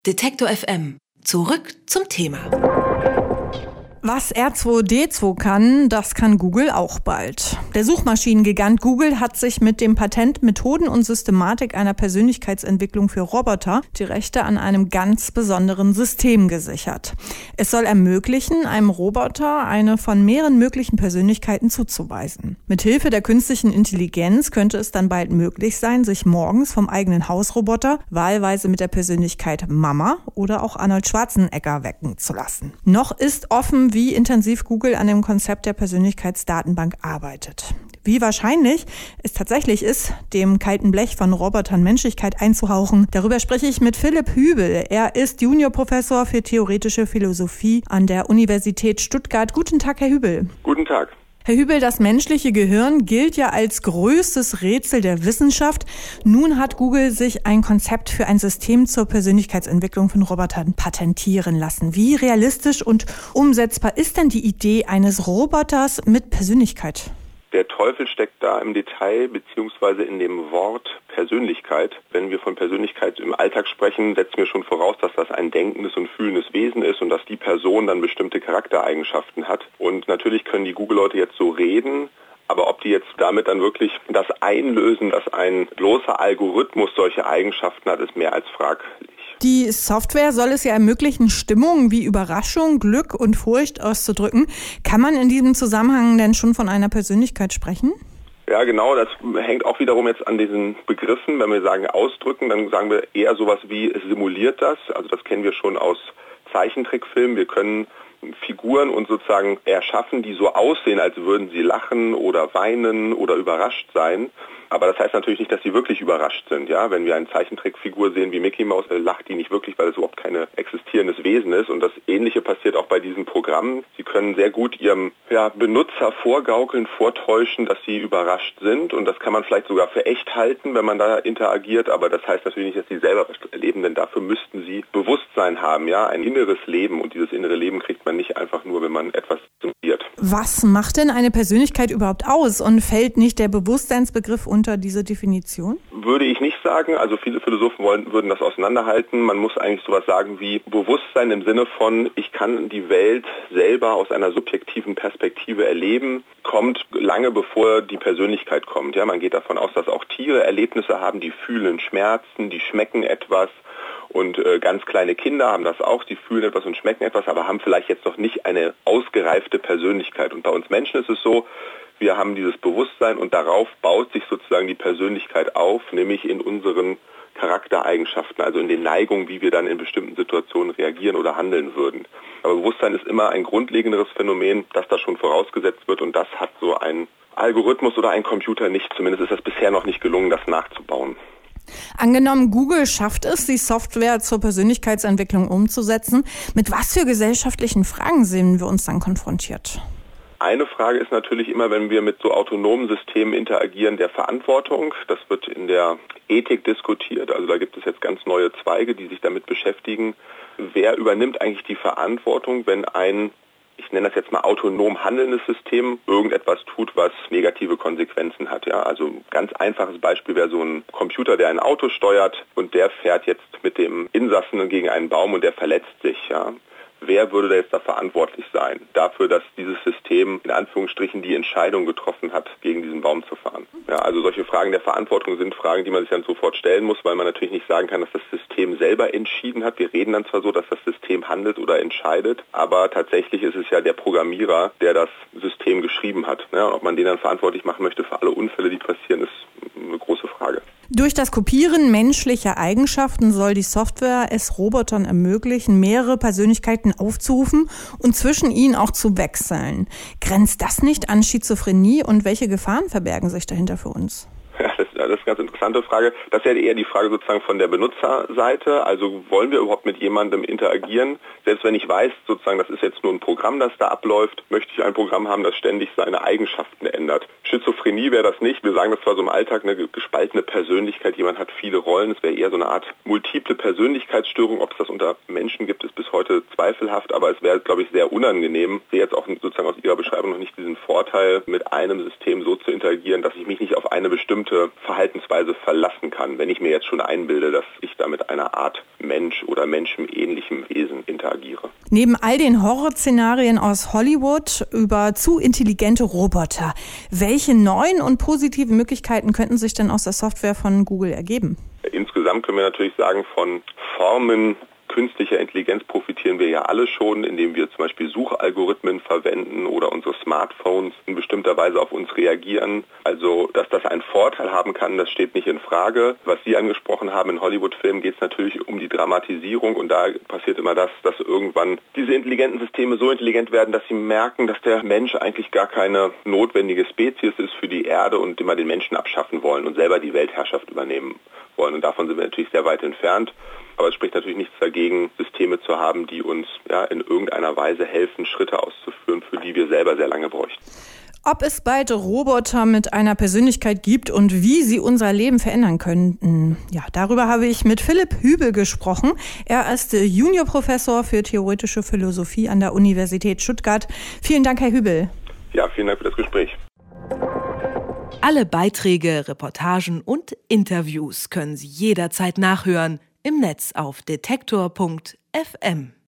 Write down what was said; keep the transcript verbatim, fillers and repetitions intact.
Detektor F M. Zurück zum Thema. Was R zwei D zwei kann, das kann Google auch bald. Der Suchmaschinengigant Google hat sich mit dem Patent Methoden und Systematik einer Persönlichkeitsentwicklung für Roboter die Rechte an einem ganz besonderen System gesichert. Es soll ermöglichen, einem Roboter eine von mehreren möglichen Persönlichkeiten zuzuweisen. Mithilfe der künstlichen Intelligenz könnte es dann bald möglich sein, sich morgens vom eigenen Hausroboter wahlweise mit der Persönlichkeit Mama oder auch Arnold Schwarzenegger wecken zu lassen. Noch ist offen, wie intensiv Google an dem Konzept der Persönlichkeitsdatenbank arbeitet. Wie wahrscheinlich es tatsächlich ist, dem kalten Blech von Robotern Menschlichkeit einzuhauchen, darüber spreche ich mit Philipp Hübel. Er ist Juniorprofessor für theoretische Philosophie an der Universität Stuttgart. Guten Tag, Herr Hübel. Guten Tag. Herr Hübel, das menschliche Gehirn gilt ja als größtes Rätsel der Wissenschaft. Nun hat Google sich ein Konzept für ein System zur Persönlichkeitsentwicklung von Robotern patentieren lassen. Wie realistisch und umsetzbar ist denn die Idee eines Roboters mit Persönlichkeit? Der Teufel steckt da im Detail beziehungsweise in dem Wort Persönlichkeit. Wenn wir von Persönlichkeit im Alltag sprechen, setzen wir schon voraus, dass das ein denkendes und fühlendes Wesen ist und dass die Person dann bestimmte Charaktereigenschaften hat. Und natürlich können die Google-Leute jetzt so reden, aber ob die jetzt damit dann wirklich das einlösen, dass ein bloßer Algorithmus solche Eigenschaften hat, ist mehr als fraglich. Die Software soll es ja ermöglichen, Stimmungen wie Überraschung, Glück und Furcht auszudrücken. Kann man in diesem Zusammenhang denn schon von einer Persönlichkeit sprechen? Ja, genau, das hängt auch wiederum jetzt an diesen Begriffen. Wenn wir sagen ausdrücken, dann sagen wir eher sowas wie, es simuliert das. Also das kennen wir schon aus Zeichentrickfilmen. Wir können Figuren und sozusagen erschaffen, die so aussehen, als würden sie lachen oder weinen oder überrascht sein. Aber das heißt natürlich nicht, dass sie wirklich überrascht sind. Ja, wenn wir eine Zeichentrickfigur sehen wie Mickey Mouse, lacht die nicht wirklich, weil es überhaupt kein existierendes Wesen ist. Und das Ähnliche passiert auch bei diesen Programmen. Sie können sehr gut ihrem ja, Benutzer vorgaukeln, vortäuschen, dass sie überrascht sind. Und das kann man vielleicht sogar für echt halten, wenn man da interagiert. Aber das heißt natürlich nicht, dass sie selber was erleben, denn dafür müssten sie Bewusstsein haben, ja, ein inneres Leben. Und dieses innere Leben kriegt man nicht einfach nur, wenn man etwas simuliert. Was macht denn eine Persönlichkeit überhaupt aus? Und fällt nicht der Bewusstseinsbegriff unter diese Definition? Würde ich nicht sagen. Also viele Philosophen wollen, würden das auseinanderhalten. Man muss eigentlich sowas sagen wie Bewusstsein im Sinne von, ich kann die Welt selber aus einer subjektiven Perspektive erleben, kommt lange bevor die Persönlichkeit kommt. Ja, man geht davon aus, dass auch Tiere Erlebnisse haben, die fühlen Schmerzen, die schmecken etwas. Und äh, ganz kleine Kinder haben das auch, die fühlen etwas und schmecken etwas, aber haben vielleicht jetzt noch nicht eine ausgereifte Persönlichkeit. Und bei uns Menschen ist es so, wir haben dieses Bewusstsein und darauf baut sich sozusagen die Persönlichkeit auf, nämlich in unseren Charaktereigenschaften, also in den Neigungen, wie wir dann in bestimmten Situationen reagieren oder handeln würden. Aber Bewusstsein ist immer ein grundlegenderes Phänomen, das da schon vorausgesetzt wird und das hat so ein Algorithmus oder ein Computer nicht. Zumindest ist das bisher noch nicht gelungen, das nachzubauen. Angenommen, Google schafft es, die Software zur Persönlichkeitsentwicklung umzusetzen. Mit was für gesellschaftlichen Fragen sehen wir uns dann konfrontiert? Eine Frage ist natürlich immer, wenn wir mit so autonomen Systemen interagieren, der Verantwortung. Das wird in der Ethik diskutiert. Also da gibt es jetzt ganz neue Zweige, die sich damit beschäftigen. Wer übernimmt eigentlich die Verantwortung, wenn ein, ich nenne das jetzt mal autonom handelndes System, irgendetwas tut, was negative Konsequenzen hat. Ja, also ein ganz einfaches Beispiel wäre so ein Computer, der ein Auto steuert und der fährt jetzt mit dem Insassen gegen einen Baum und der verletzt sich. Ja. Wer würde da jetzt da verantwortlich sein dafür, dass dieses System in Anführungsstrichen die Entscheidung getroffen hat, gegen diesen Baum zu fahren? Ja, also solche Fragen der Verantwortung sind Fragen, die man sich dann sofort stellen muss, weil man natürlich nicht sagen kann, dass das System selber entschieden hat. Wir reden dann zwar so, dass das System handelt oder entscheidet, aber tatsächlich ist es ja der Programmierer, der das System geschrieben hat. Ja, und ob man den dann verantwortlich machen möchte für alle Unfälle, die passieren, ist eine große Frage. Durch das Kopieren menschlicher Eigenschaften soll die Software es Robotern ermöglichen, mehrere Persönlichkeiten aufzurufen und zwischen ihnen auch zu wechseln. Grenzt das nicht an Schizophrenie und welche Gefahren verbergen sich dahinter für uns? Ja, das, das ist eine ganz interessante Frage. Das wäre eher die Frage sozusagen von der Benutzerseite. Also wollen wir überhaupt mit jemandem interagieren? Selbst wenn ich weiß, sozusagen, das ist jetzt nur ein Programm, das da abläuft, möchte ich ein Programm haben, das ständig seine Eigenschaften ändert. Schizophrenie wäre das nicht. Wir sagen das zwar so im Alltag, eine gespaltene Persönlichkeit. Jemand hat viele Rollen. Es wäre eher so eine Art multiple Persönlichkeitsstörung. Ob es das unter Menschen gibt, ist bis heute zweifelhaft, aber es wäre, glaube ich, sehr unangenehm, sehe jetzt auch sozusagen aus Ihrer Beschreibung noch nicht diesen Vorteil, mit einem System so zu interagieren, dass ich mich nicht auf eine bestimmte Verhaltensweise verlassen kann, wenn ich mir jetzt schon einbilde, dass ich da mit einer Art Mensch oder menschenähnlichem Wesen interagiere. Neben all den Horrorszenarien aus Hollywood über zu intelligente Roboter, welche neuen und positiven Möglichkeiten könnten sich denn aus der Software von Google ergeben? Insgesamt können wir natürlich sagen, von Formen künstlicher Intelligenz profitieren wir ja alle schon, indem wir zum Beispiel Suchalgorithmen verwenden oder unsere Smartphones in bestimmter Weise auf uns reagieren. Also, dass das einen Vorteil haben kann, das steht nicht in Frage. Was Sie angesprochen haben, in Hollywood-Filmen geht es natürlich um die Dramatisierung und da passiert immer das, dass irgendwann diese intelligenten Systeme so intelligent werden, dass sie merken, dass der Mensch eigentlich gar keine notwendige Spezies ist für die Erde und immer den Menschen abschaffen wollen und selber die Weltherrschaft übernehmen wollen. Und davon sind wir natürlich sehr weit entfernt. Aber es spricht natürlich nichts dagegen, Systeme zu haben, die uns ja, in irgendeiner Weise helfen, Schritte auszuführen, für die wir selber sehr lange bräuchten. Ob es bald Roboter mit einer Persönlichkeit gibt und wie sie unser Leben verändern könnten. Ja, darüber habe ich mit Philipp Hübel gesprochen. Er ist Juniorprofessor für theoretische Philosophie an der Universität Stuttgart. Vielen Dank, Herr Hübel. Ja, vielen Dank für das Gespräch. Alle Beiträge, Reportagen und Interviews können Sie jederzeit nachhören im Netz auf detektor punkt f m.